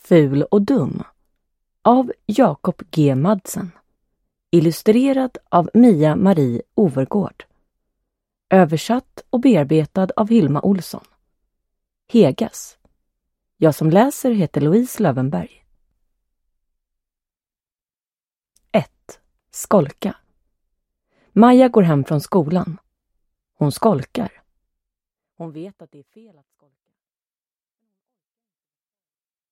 Ful och dum av Jakob G. Madsen. Illustrerad av Mia-Marie Overgård. Översatt och bearbetad av Hilma Olsson. Hegas. Jag som läser heter Louise Lövenberg. 1. Skolka. Maja går hem från skolan. Hon skolkar. Hon vet att det är fel att skolka.